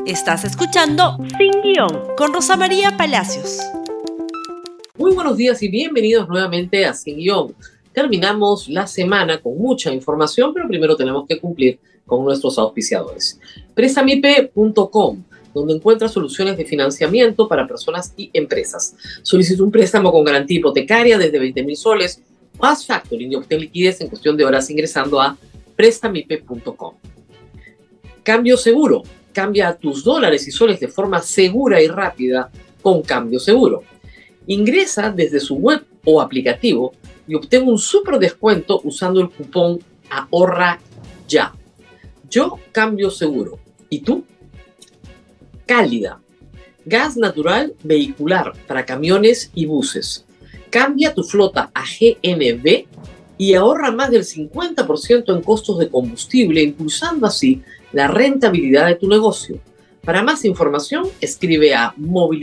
Estás escuchando Sin Guión con Rosa María Palacios. Muy buenos días y bienvenidos nuevamente a Sin Guión. Terminamos la semana con mucha información, pero primero tenemos que cumplir con nuestros auspiciadores. Prestamipe.com, donde encuentras soluciones de financiamiento para personas y empresas. Solicita un préstamo con garantía hipotecaria desde 20,000 soles, Fast Factoring y obtén liquidez en cuestión de horas ingresando a prestamipe.com. Cambio Seguro. Cambia tus dólares y soles de forma segura y rápida con Cambio Seguro. Ingresa desde su web o aplicativo y obtén un súper descuento usando el cupón Ahorra Ya. Yo Cambio Seguro. ¿Y tú? Cálida. Gas natural vehicular para camiones y buses. Cambia tu flota a GNV y ahorra más del 50% en costos de combustible, impulsando así la rentabilidad de tu negocio. Para más información, escribe a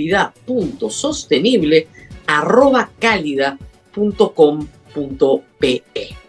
movilidad.sostenible@calida.com.pe.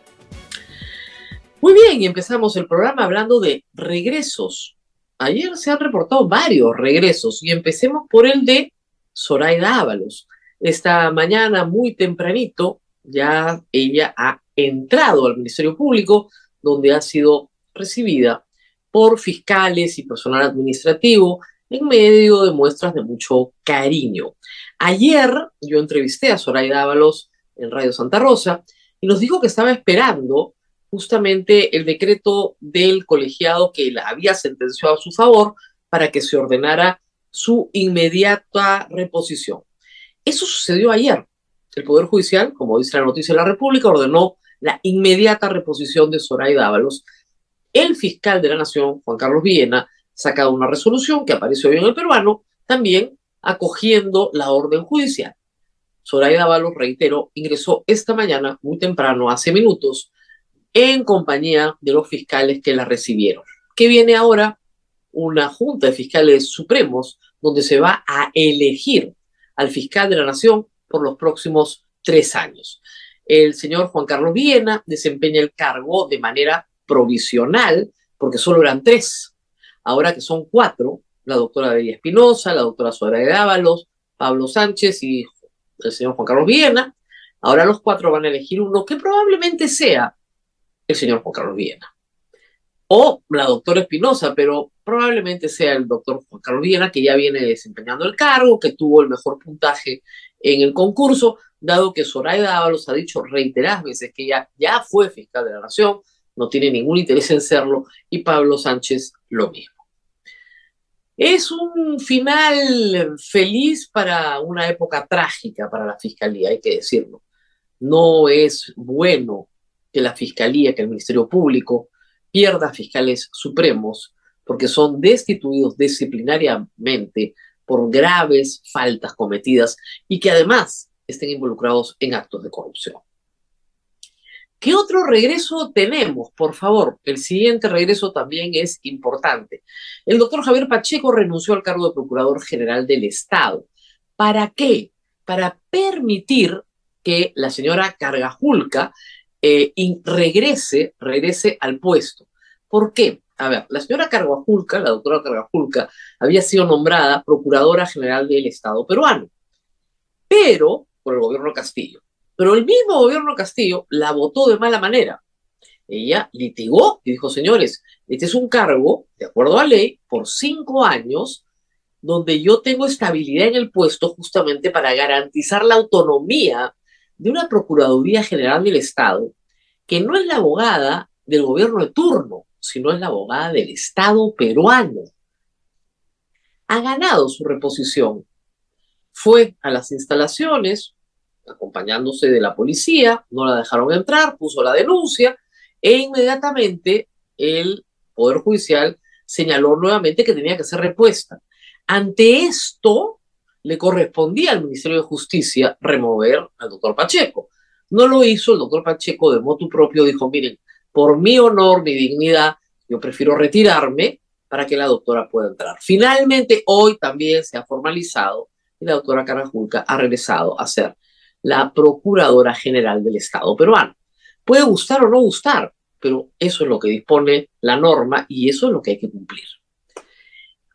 Muy bien, y empezamos el programa hablando de regresos. Ayer se han reportado varios regresos y empecemos por el de Zoraida Ábalos. Esta mañana, muy tempranito, ya ella ha entrado al Ministerio Público, donde ha sido recibida por fiscales y personal administrativo en medio de muestras de mucho cariño. Ayer yo entrevisté a Zoraida Ábalos en Radio Santa Rosa y nos dijo que estaba esperando justamente el decreto del colegiado que la había sentenciado a su favor para que se ordenara su inmediata reposición. Eso sucedió ayer. El Poder Judicial, como dice la noticia de la República, ordenó la inmediata reposición de Zoraida Ábalos. El fiscal de la Nación, Juan Carlos Villena, ha sacado una resolución que aparece hoy en El Peruano, también acogiendo la orden judicial. Zoraida Ábalos, reitero, ingresó esta mañana, muy temprano, hace minutos, en compañía de los fiscales que la recibieron. ¿Qué viene ahora? Una junta de fiscales supremos donde se va a elegir al fiscal de la Nación por los próximos 3 años. El señor Juan Carlos Villena desempeña el cargo de manera provisional, porque solo eran 3. Ahora que son 4, la doctora Delia Espinosa, la doctora Zoraida Ábalos, Pablo Sánchez y el señor Juan Carlos Villena, ahora los 4 van a elegir uno que probablemente sea el señor Juan Carlos Villena. O la doctora Espinosa, pero probablemente sea el doctor Juan Carlos Villena, que ya viene desempeñando el cargo, que tuvo el mejor puntaje en el concurso, dado que Zoraida Ábalos ha dicho reiteradas veces que ella ya fue fiscal de la Nación, no tiene ningún interés en serlo, y Pablo Sánchez lo mismo. Es un final feliz para una época trágica para la Fiscalía, hay que decirlo. No es bueno que la Fiscalía, que el Ministerio Público pierda fiscales supremos porque son destituidos disciplinariamente por graves faltas cometidas y que además estén involucrados en actos de corrupción. ¿Qué otro regreso tenemos? Por favor, el siguiente regreso también es importante. El doctor Javier Pacheco renunció al cargo de Procurador General del Estado. ¿Para qué? Para permitir que la señora Cargajulca regrese al puesto. ¿Por qué? A ver, la señora Cargajulca, la doctora Cargajulca, había sido nombrada Procuradora General del Estado peruano, pero por el gobierno Castillo. Pero el mismo gobierno Castillo la votó de mala manera. Ella litigó y dijo, señores, este es un cargo, de acuerdo a ley, por 5 años, donde yo tengo estabilidad en el puesto justamente para garantizar la autonomía de una Procuraduría General del Estado, que no es la abogada del gobierno de turno, sino es la abogada del Estado peruano. Ha ganado su reposición. Fue a las instalaciones, acompañándose de la policía, no la dejaron entrar, puso la denuncia, e inmediatamente el Poder Judicial señaló nuevamente que tenía que ser repuesta. Ante esto, le correspondía al Ministerio de Justicia remover al doctor Pacheco. No lo hizo, el doctor Pacheco de motu propio dijo, miren, por mi honor, mi dignidad, yo prefiero retirarme para que la doctora pueda entrar. Finalmente, hoy también se ha formalizado y la doctora Cargajulca ha regresado a ser la Procuradora General del Estado peruano. Puede gustar o no gustar, pero eso es lo que dispone la norma y eso es lo que hay que cumplir.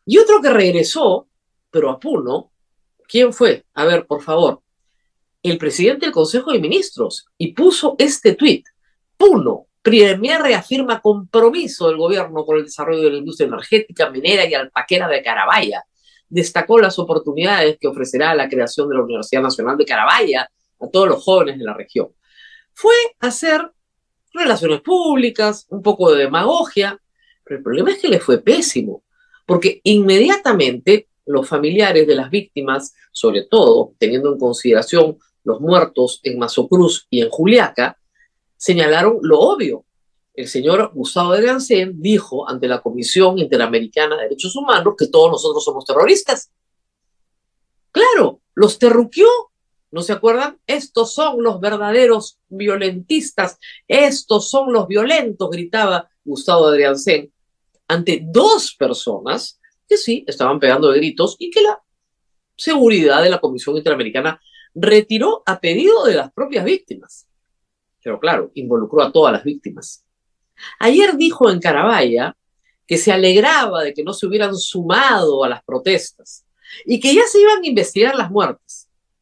Y otro que regresó, pero a Puno, ¿quién fue? A ver, por favor, el presidente del Consejo de Ministros, y puso este tuit: Puno, Premier reafirma compromiso del gobierno con el desarrollo de la industria energética, minera y alpaquera de Carabaya. Destacó las oportunidades que ofrecerá la creación de la Universidad Nacional de Carabaya a todos los jóvenes de la región. Fue hacer relaciones públicas, un poco de demagogia, pero el problema es que le fue pésimo, porque inmediatamente los familiares de las víctimas, sobre todo teniendo en consideración los muertos en Mazocruz y en Juliaca, señalaron lo obvio. El señor Gustavo Adriancén dijo ante la Comisión Interamericana de Derechos Humanos que todos nosotros somos terroristas. Claro, los terruquió. ¿No se acuerdan? Estos son los verdaderos violentistas, estos son los violentos, gritaba Gustavo Adriancén ante dos personas que sí estaban pegando de gritos y que la seguridad de la Comisión Interamericana retiró a pedido de las propias víctimas. Pero claro, involucró a todas las víctimas. Ayer dijo en Carabaya que se alegraba de que no se hubieran sumado a las protestas y que ya se iban a investigar las muertes.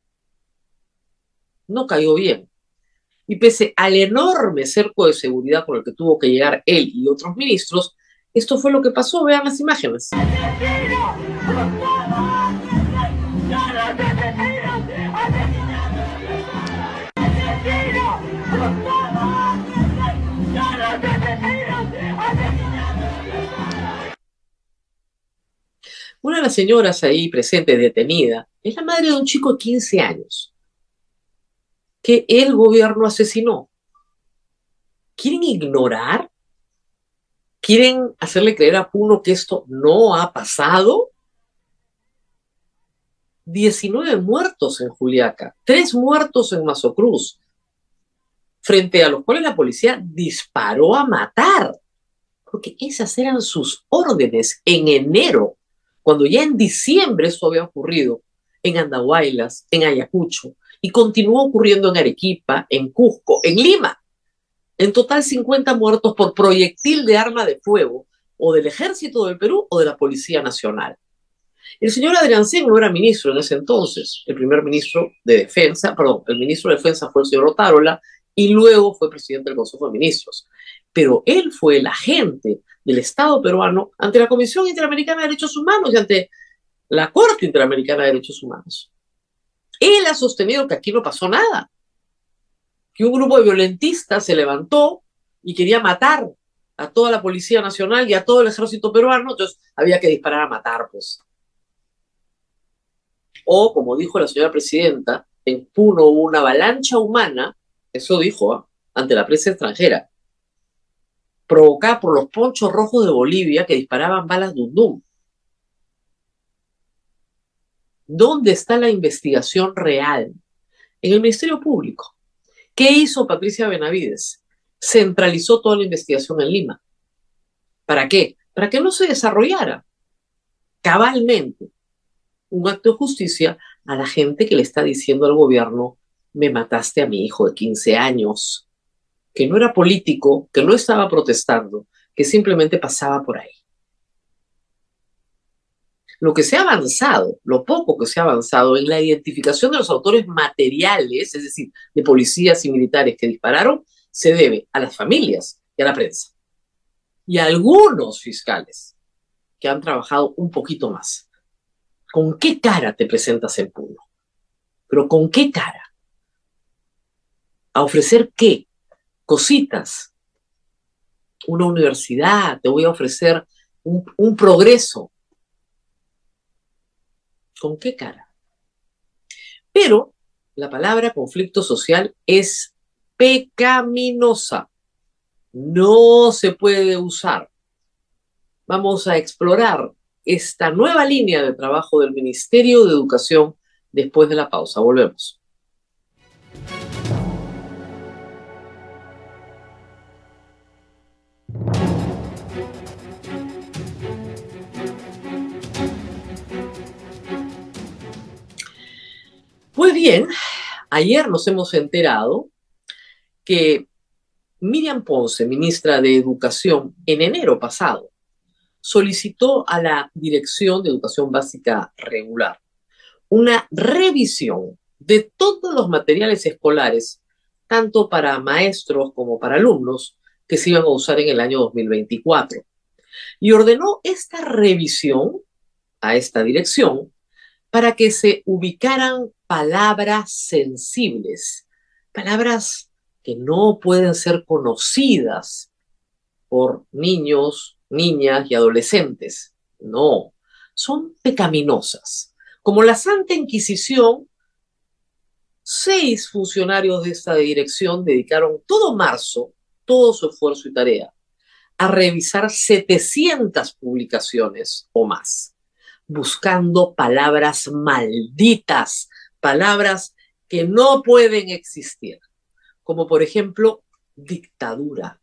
No cayó bien. Y pese al enorme cerco de seguridad con el que tuvo que llegar él y otros ministros, esto fue lo que pasó. Vean las imágenes. Una de las señoras ahí presentes, detenida, es la madre de un chico de 15 años que el gobierno asesinó. ¿Quieren ignorar? ¿Quieren hacerle creer a Puno que esto no ha pasado? 19 muertos en Juliaca, 3 muertos en Mazocruz, frente a los cuales la policía disparó a matar, porque esas eran sus órdenes en enero, cuando ya en diciembre esto había ocurrido en Andahuaylas, en Ayacucho, y continuó ocurriendo en Arequipa, en Cusco, en Lima. En total 50 muertos por proyectil de arma de fuego, o del Ejército del Perú o de la Policía Nacional. El señor Adriancén no era ministro en ese entonces, el ministro de Defensa fue el señor Otárola, y luego fue presidente del Consejo de Ministros. Pero él fue el agente del Estado peruano ante la Comisión Interamericana de Derechos Humanos y ante la Corte Interamericana de Derechos Humanos. Él ha sostenido que aquí no pasó nada, que un grupo de violentistas se levantó y quería matar a toda la Policía Nacional y a todo el Ejército peruano, entonces había que disparar a matar, pues. O, como dijo la señora presidenta, en Puno hubo una avalancha humana, eso dijo, ante la prensa extranjera, provocada por los ponchos rojos de Bolivia que disparaban balas Dum Dum. ¿Dónde está la investigación real? En el Ministerio Público. ¿Qué hizo Patricia Benavides? Centralizó toda la investigación en Lima. ¿Para qué? Para que no se desarrollara cabalmente un acto de justicia a la gente que le está diciendo al gobierno: me mataste a mi hijo de 15 años, que no era político, que no estaba protestando, que simplemente pasaba por ahí. Lo que se ha avanzado, lo poco que se ha avanzado en la identificación de los autores materiales, es decir, de policías y militares que dispararon, se debe a las familias y a la prensa. Y a algunos fiscales que han trabajado un poquito más. ¿Con qué cara te presentas en Puno? ¿Pero con qué cara? ¿A ofrecer qué? Cositas. Una universidad, te voy a ofrecer un progreso. ¿Con qué cara? Pero la palabra conflicto social es pecaminosa. No se puede usar. Vamos a explorar esta nueva línea de trabajo del Ministerio de Educación después de la pausa. Volvemos. Pues bien, ayer nos hemos enterado que Miriam Ponce, ministra de Educación, en enero pasado, solicitó a la Dirección de Educación Básica Regular una revisión de todos los materiales escolares, tanto para maestros como para alumnos, que se iban a usar en el año 2024. Y ordenó esta revisión a esta dirección para que se ubicaran palabras sensibles, palabras que no pueden ser conocidas por niños, niñas y adolescentes. No, son pecaminosas. Como la Santa Inquisición, 6 funcionarios de esta dirección dedicaron todo marzo, todo su esfuerzo y tarea, a revisar 700 publicaciones o más, buscando palabras malditas, palabras que no pueden existir, como por ejemplo dictadura.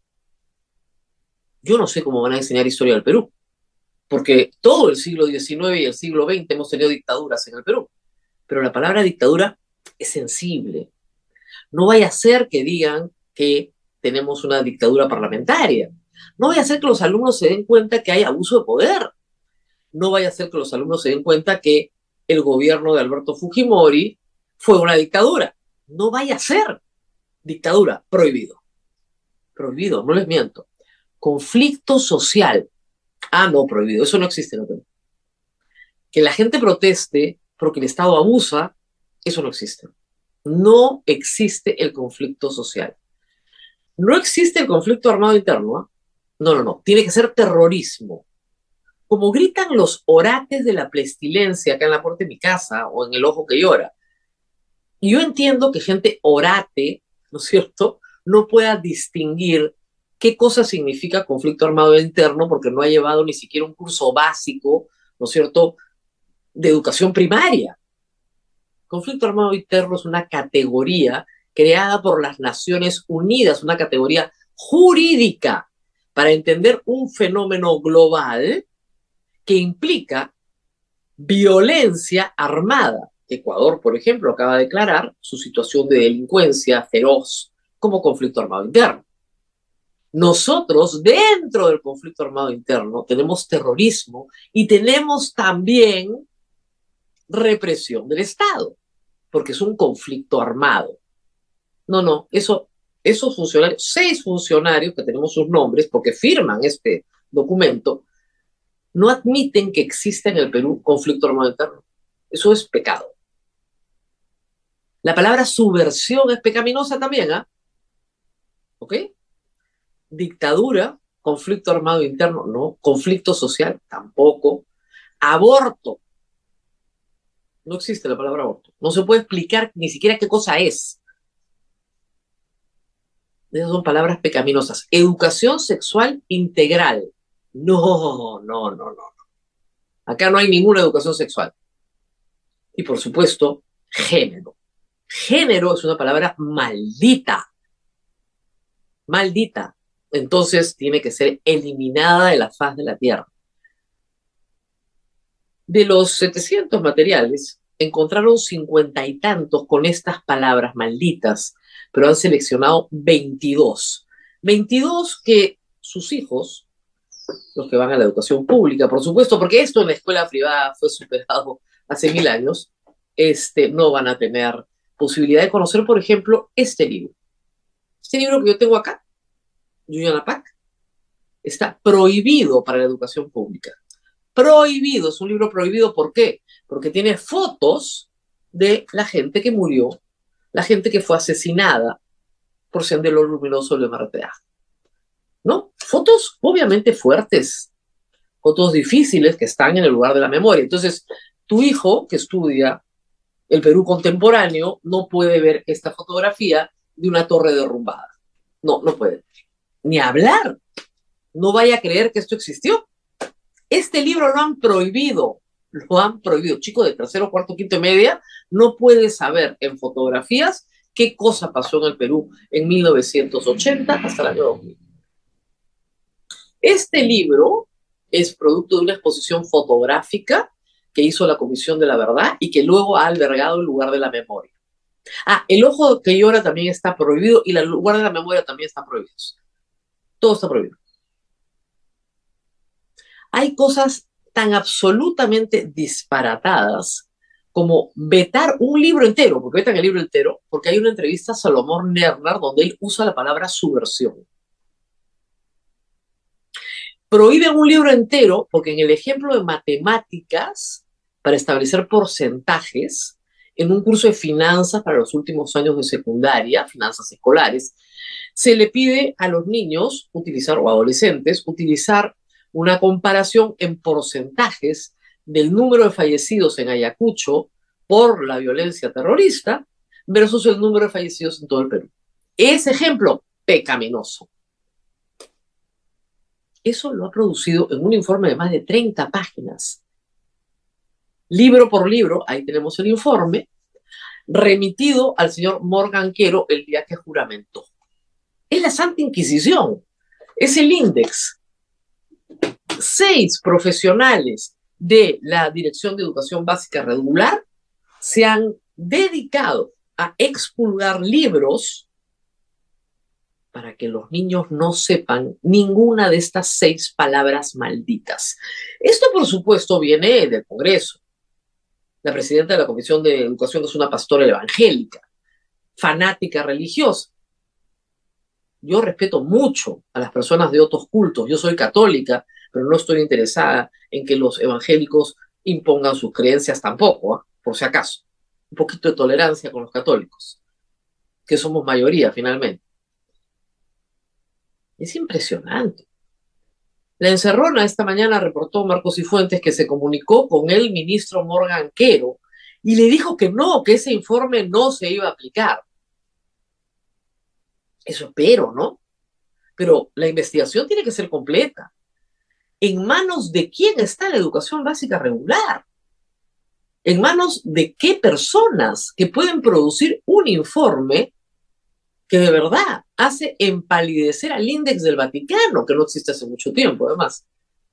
Yo no sé cómo van a enseñar historia del Perú, porque todo el siglo XIX y el siglo XX hemos tenido dictaduras en el Perú, pero la palabra dictadura es sensible. No vaya a ser que digan que tenemos una dictadura parlamentaria. No vaya a ser que los alumnos se den cuenta que hay abuso de poder. No vaya a ser que los alumnos se den cuenta que el gobierno de Alberto Fujimori fue una dictadura. No vaya a ser dictadura. Prohibido. Prohibido, no les miento. Conflicto social. Ah, no, prohibido. Eso no existe en el Perú. Que la gente proteste porque el Estado abusa, eso no existe. No existe el conflicto social. No existe el conflicto armado interno. ¿Eh? No, no, no. Tiene que ser terrorismo. Como gritan los orates de la pestilencia acá en la puerta de mi casa o en el ojo que llora. Y yo entiendo que gente orate, ¿no es cierto?, no pueda distinguir qué cosa significa conflicto armado interno porque no ha llevado ni siquiera un curso básico, ¿no es cierto?, de educación primaria. Conflicto armado interno es una categoría creada por las Naciones Unidas, una categoría jurídica para entender un fenómeno global que implica violencia armada. Ecuador, por ejemplo, acaba de declarar su situación de delincuencia feroz como conflicto armado interno. Nosotros, dentro del conflicto armado interno, tenemos terrorismo y tenemos también represión del Estado, porque es un conflicto armado. No, no, esos funcionarios, 6 funcionarios que tenemos sus nombres, porque firman este documento, no admiten que exista en el Perú conflicto armado interno. Eso es pecado. La palabra subversión es pecaminosa también, ¿ah? ¿Ok? Dictadura, conflicto armado interno, no. Conflicto social, tampoco. Aborto, no existe la palabra aborto. No se puede explicar ni siquiera qué cosa es. Esas son palabras pecaminosas. Educación sexual integral. No, no, no, no. Acá no hay ninguna educación sexual. Y por supuesto, género. Género es una palabra maldita. Maldita. Entonces tiene que ser eliminada de la faz de la tierra. De los 700 materiales, encontraron 50 y tantos con estas palabras malditas, pero han seleccionado 22. 22 que sus hijos, los que van a la educación pública, por supuesto, porque esto en la escuela privada fue superado hace 1000 años, no van a tener posibilidad de conocer, por ejemplo, este libro. Este libro que yo tengo acá, Yuyanapac, está prohibido para la educación pública. Prohibido, es un libro prohibido, ¿por qué? Porque tiene fotos de la gente que murió, la gente que fue asesinada por Sendero Luminoso de MRTA. ¿No? Fotos obviamente fuertes, fotos difíciles que están en el lugar de la memoria. Entonces, tu hijo que estudia el Perú contemporáneo no puede ver esta fotografía de una torre derrumbada. No, no puede. Ni hablar. No vaya a creer que esto existió. Este libro lo han prohibido. Lo han prohibido. Chico de tercero, cuarto, quinto y media no puede saber en fotografías qué cosa pasó en el Perú en 1980 hasta el año 2000. Este libro es producto de una exposición fotográfica que hizo la Comisión de la Verdad y que luego ha albergado el lugar de la memoria. Ah, el ojo que llora también está prohibido y el lugar de la memoria también está prohibido. Todo está prohibido. Hay cosas tan absolutamente disparatadas como vetar un libro entero, porque vetan el libro entero, porque hay una entrevista a Salomón Lerner donde él usa la palabra subversión. Prohíben un libro entero porque en el ejemplo de matemáticas, para establecer porcentajes, en un curso de finanzas para los últimos años de secundaria, finanzas escolares, se le pide a los niños utilizar, o adolescentes, utilizar una comparación en porcentajes del número de fallecidos en Ayacucho por la violencia terrorista versus el número de fallecidos en todo el Perú. Ese ejemplo, pecaminoso. Eso lo ha producido en un informe de más de 30 páginas. Libro por libro, ahí tenemos el informe, remitido al señor Morgan Quero el día que juramentó. Es la Santa Inquisición, es el índice. 6 profesionales de la Dirección de Educación Básica Regular se han dedicado a expurgar libros para que los niños no sepan ninguna de estas 6 palabras malditas. Esto, por supuesto, viene del Congreso. La presidenta de la Comisión de Educación es una pastora evangélica, fanática religiosa. Yo respeto mucho a las personas de otros cultos. Yo soy católica, pero no estoy interesada en que los evangélicos impongan sus creencias tampoco, ¿eh? Por si acaso. Un poquito de tolerancia con los católicos, que somos mayoría finalmente. Es impresionante. La encerrona esta mañana reportó Marcos Cifuentes que se comunicó con el ministro Morgan Quero y le dijo que no, que ese informe no se iba a aplicar. Eso espero, ¿no? Pero la investigación tiene que ser completa. ¿En manos de quién está la educación básica regular? ¿En manos de qué personas que pueden producir un informe que de verdad hace empalidecer al índice del Vaticano, que no existe hace mucho tiempo, además?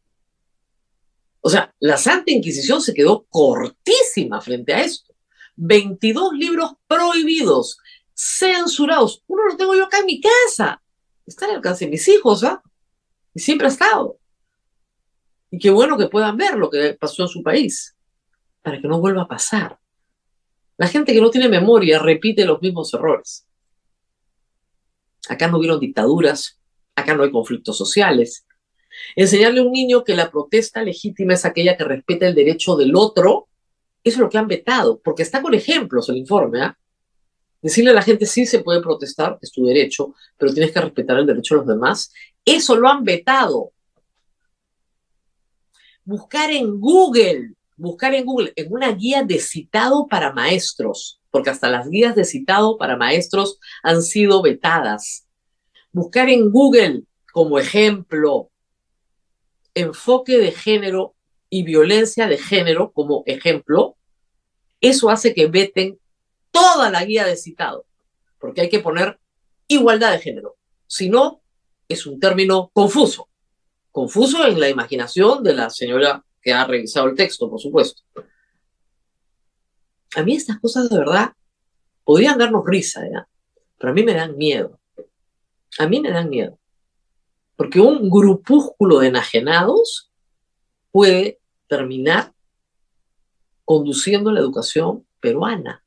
O sea, la Santa Inquisición se quedó cortísima frente a esto. 22 libros prohibidos, censurados. Uno lo tengo yo acá en mi casa. Está al alcance de mis hijos, ¿ah? Y siempre ha estado. Y qué bueno que puedan ver lo que pasó en su país, para que no vuelva a pasar. La gente que no tiene memoria repite los mismos errores. Acá no hubieron dictaduras, acá no hay conflictos sociales. Enseñarle a un niño que la protesta legítima es aquella que respeta el derecho del otro, eso es lo que han vetado, porque está con ejemplos el informe, ¿eh? Decirle a la gente sí se puede protestar, es tu derecho, pero tienes que respetar el derecho de los demás, eso lo han vetado. Buscar en Google, en una guía de citado para maestros, porque hasta las guías de citado para maestros han sido vetadas. Buscar en Google como ejemplo enfoque de género y violencia de género como ejemplo, eso hace que veten toda la guía de citado, porque hay que poner igualdad de género. Si no, es un término confuso. Confuso en la imaginación de la señora que ha revisado el texto, por supuesto. A mí estas cosas de verdad podrían darnos risa, ¿ya? Pero a mí me dan miedo. A mí me dan miedo. Porque un grupúsculo de enajenados puede terminar conduciendo la educación peruana,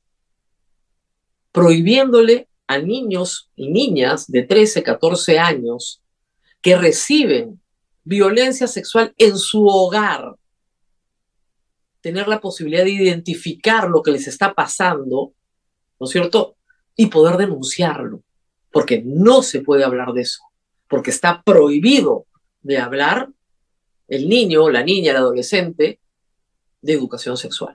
prohibiéndole a niños y niñas de 13, 14 años que reciben violencia sexual en su hogar, tener la posibilidad de identificar lo que les está pasando, ¿no es cierto? Y poder denunciarlo, porque no se puede hablar de eso, porque está prohibido de hablar el niño, la niña, el adolescente de educación sexual.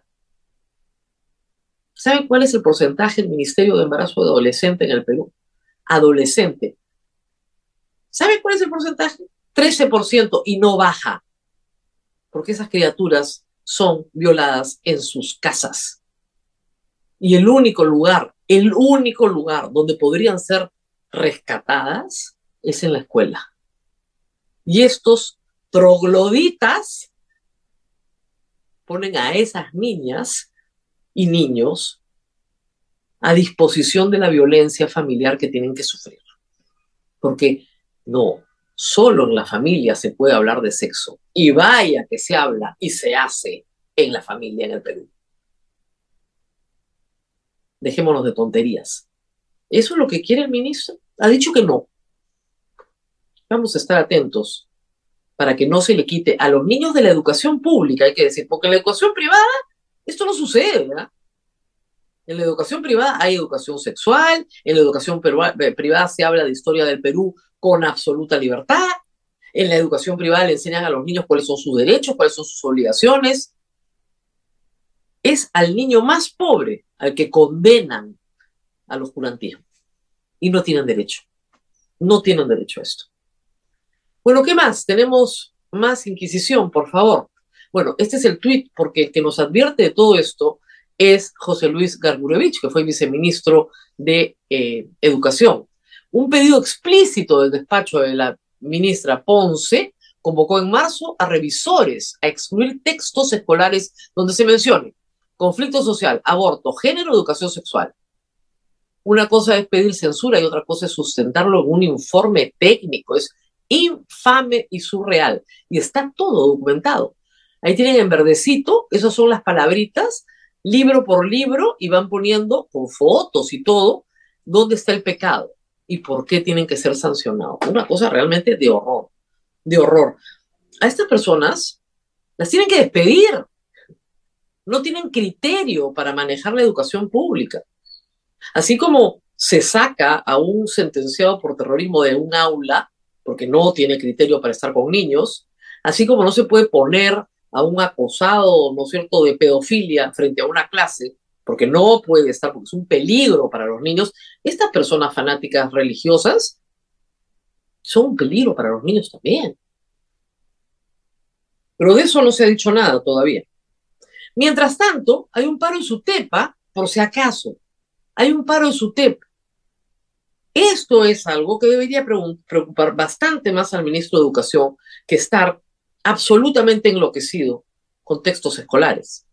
¿Saben cuál es el porcentaje del Ministerio de Embarazo de Adolescente en el Perú? Adolescente. ¿Saben cuál es el porcentaje? 13% y no baja, porque esas criaturas son violadas en sus casas. Y el único lugar donde podrían ser rescatadas es en la escuela. Y estos trogloditas ponen a esas niñas y niños a disposición de la violencia familiar que tienen que sufrir. Porque no, Solo en la familia se puede hablar de sexo. Y vaya que se habla y se hace en la familia en el Perú. Dejémonos de tonterías. ¿Eso es lo que quiere el ministro? Ha dicho que no. Vamos a estar atentos para que no se le quite a los niños de la educación pública, hay que decir, porque en la educación privada esto no sucede, ¿verdad? En la educación privada hay educación sexual, en la educación privada se habla de historia del Perú con absoluta libertad, en la educación privada le enseñan a los niños cuáles son sus derechos, cuáles son sus obligaciones. Es al niño más pobre al que condenan al oscurantismo y no tienen derecho. No tienen derecho a esto. Bueno, ¿qué más? Tenemos más Inquisición, por favor. Bueno, este es el tuit, porque el que nos advierte de todo esto es José Luis Gargurevich, que fue viceministro de Educación. Un pedido explícito del despacho de la ministra Ponce convocó en marzo a revisores a excluir textos escolares donde se mencione conflicto social, aborto, género, educación sexual. Una cosa es pedir censura y otra cosa es sustentarlo en un informe técnico. Es infame y surreal. Y está todo documentado. Ahí tienen en verdecito, esas son las palabritas, libro por libro, y van poniendo con fotos y todo, dónde está el pecado y por qué tienen que ser sancionados. Una cosa realmente de horror, de horror. A estas personas las tienen que despedir. No tienen criterio para manejar la educación pública. Así como se saca a un sentenciado por terrorismo de un aula, porque no tiene criterio para estar con niños, así como no se puede poner a un acosado, ¿no es cierto?, de pedofilia frente a una clase, porque no puede estar, porque es un peligro para los niños. Estas personas fanáticas religiosas son un peligro para los niños también. Pero de eso no se ha dicho nada todavía. Mientras tanto, hay un paro en Sutepa, por si acaso. Hay un paro en Sutep. Esto es algo que debería preocupar bastante más al ministro de Educación que estar absolutamente enloquecido con textos escolares.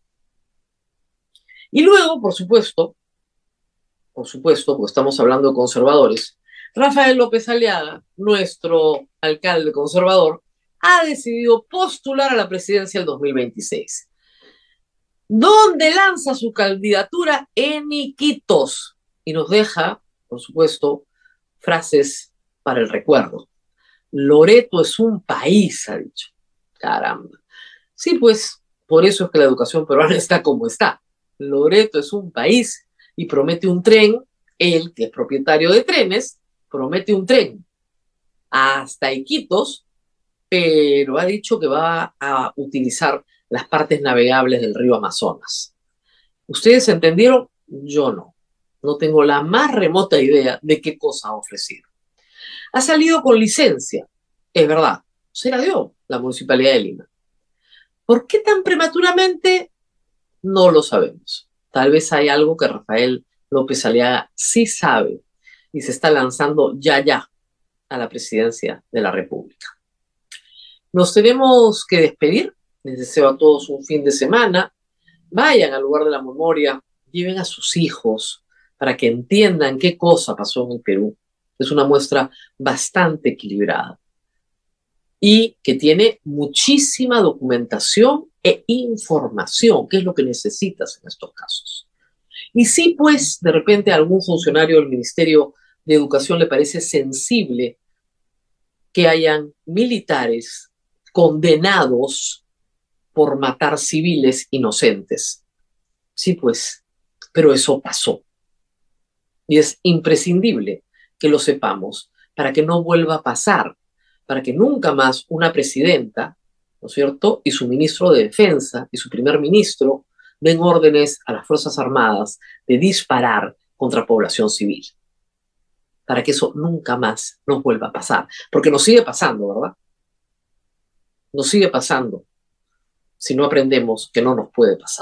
Y luego, por supuesto, porque estamos hablando de conservadores, Rafael López Aliaga, nuestro alcalde conservador, ha decidido postular a la presidencia del 2026. ¿Dónde lanza su candidatura? En Iquitos. Y nos deja, por supuesto, frases para el recuerdo. Loreto es un país, ha dicho. Caramba. Sí, pues, por eso es que la educación peruana está como está. Loreto es un país y promete un tren, él, que es propietario de trenes, promete un tren hasta Iquitos, pero ha dicho que va a utilizar las partes navegables del río Amazonas. ¿Ustedes entendieron? Yo no. No tengo la más remota idea de qué cosa ha ofrecido. Ha salido con licencia, es verdad, se la dio la Municipalidad de Lima. ¿Por qué tan prematuramente? No lo sabemos. Tal vez hay algo que Rafael López Aliaga sí sabe y se está lanzando ya a la presidencia de la República. Nos tenemos que despedir. Les deseo a todos un fin de semana. Vayan al lugar de la memoria, lleven a sus hijos para que entiendan qué cosa pasó en el Perú. Es una muestra bastante equilibrada y que tiene muchísima documentación e información, que es lo que necesitas en estos casos. Y si pues de repente a algún funcionario del Ministerio de Educación le parece sensible que hayan militares condenados por matar civiles inocentes. Sí, pues, pero eso pasó. Y es imprescindible que lo sepamos para que no vuelva a pasar, para que nunca más una presidenta, ¿no es cierto?, y su ministro de Defensa y su primer ministro den órdenes a las Fuerzas Armadas de disparar contra población civil. Para que eso nunca más nos vuelva a pasar. Porque nos sigue pasando, ¿verdad? Nos sigue pasando. Si no aprendemos que no nos puede pasar.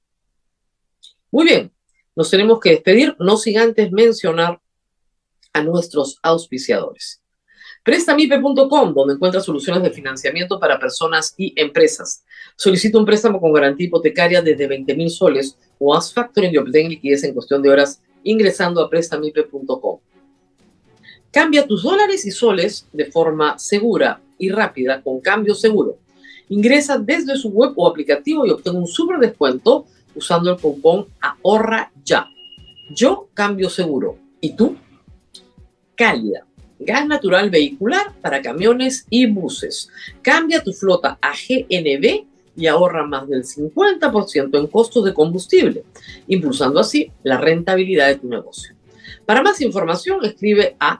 Muy bien, nos tenemos que despedir, no sin antes mencionar a nuestros auspiciadores. Prestamipe.com, donde encuentras soluciones de financiamiento para personas y empresas. Solicita un préstamo con garantía hipotecaria desde 20,000 soles o haz factoring y obtén liquidez en cuestión de horas ingresando a prestamipe.com. Cambia tus dólares y soles de forma segura y rápida con Cambio Seguro. Ingresa desde su web o aplicativo y obtén un súper descuento usando el cupón Ahorra Ya. Yo cambio seguro. ¿Y tú? Cálida. Gas natural vehicular para camiones y buses. Cambia tu flota a GNV y ahorra más del 50% en costos de combustible, impulsando así la rentabilidad de tu negocio. Para más información, escribe a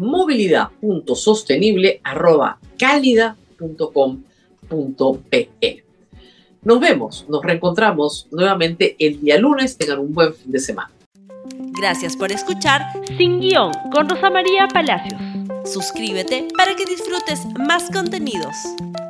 movilidad.sostenible@calida.com.pe. Nos reencontramos nuevamente el día lunes. Tengan un buen fin de semana. Gracias por escuchar Sin Guión con Rosa María Palacios. Suscríbete para que disfrutes más contenidos.